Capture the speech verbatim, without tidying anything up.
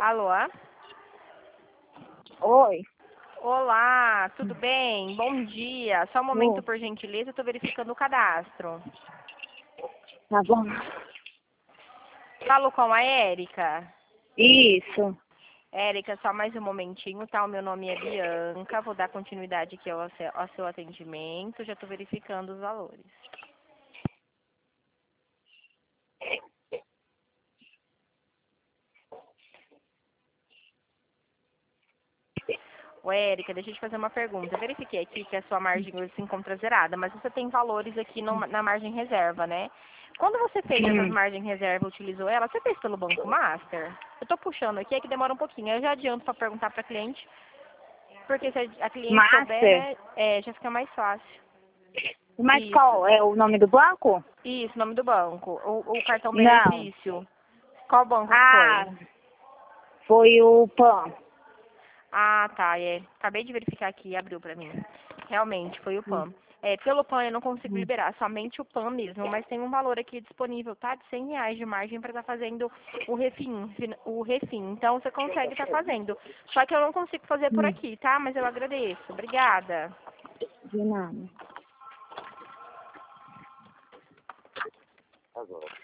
Alô? Oi. Olá, tudo bem? Bom dia. Só um momento, Oi. por gentileza, eu estou verificando o cadastro. Tá bom. Falo com a Érica. Isso. Érica, só mais um momentinho, tá? O meu nome é Bianca, vou dar continuidade aqui ao seu, ao seu atendimento, já estou verificando os valores. Ô, Érica, deixa eu te fazer uma pergunta. Eu verifiquei aqui que a sua margem hoje se encontra zerada, mas você tem valores aqui no- na margem reserva, né? Quando você fez essas Hum. margens reserva, utilizou ela, você fez pelo Banco Master? Eu tô puxando aqui, é que demora um pouquinho. Eu já adianto para perguntar para cliente, porque se a a cliente souber, Master? né, é, já fica mais fácil. Mas Isso, qual? É o nome do banco? isso, nome do banco. O, o cartão Não. benefício. Qual banco que Ah, foi? foi o P A M. Ah, tá, é. Acabei de verificar aqui, abriu pra mim. Realmente, foi o P A M. É, pelo P A M eu não consigo Hum. liberar, somente o P A M mesmo, mas tem um valor aqui disponível, tá? De cem reais de margem para estar fazendo o refim, o refim. Então você consegue estar fazendo. Só que eu não consigo fazer por Hum. aqui, tá? Mas eu agradeço. Obrigada. De nada.